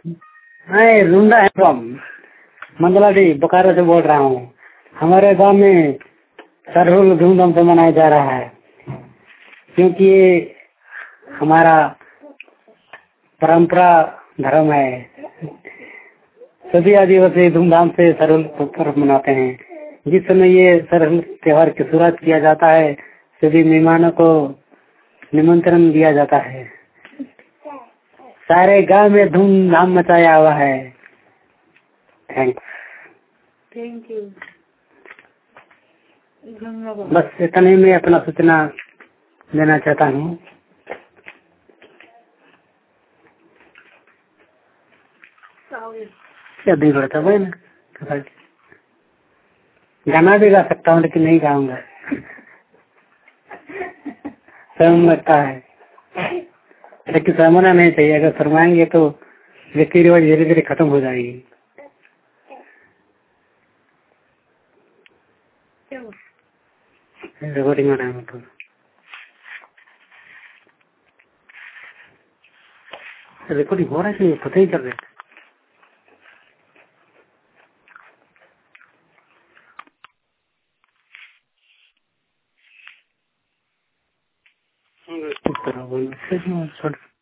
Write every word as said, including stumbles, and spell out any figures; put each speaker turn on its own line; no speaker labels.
मैं रुंडा है फ्रॉम मंगलाडी बोकारो से बोल रहा हूँ। हमारे गांव में सरहुल धूमधाम से मनाया जा रहा है, क्योंकि ये हमारा परंपरा धर्म है। सभी आदिवासी धूमधाम से सरहुल पर्व मनाते हैं। जिस समय ये सरहुल त्योहार की शुरुआत किया जाता है, सभी मेहमानों को निमंत्रण दिया जाता है। सारे गांव में धूमधाम मचाया हुआ है। थैंक्स।
Thank you.
बस इतना ही मैं अपना सूचना देना चाहता हूँ। क्या भी बढ़ता है ना, गाना भी गा सकता हूँ लेकिन नहीं गाऊंगा, शर्म लगता है। लेकिन शर्माना नहीं चाहिए, अगर शर्माएंगे तो रीति रिवाज धीरे धीरे खत्म हो जाएगी। रिकॉर्डिंग हो रहा है तो रिकॉर्डिंग हो रहा है कि पता ही चल रहा है। इस तरह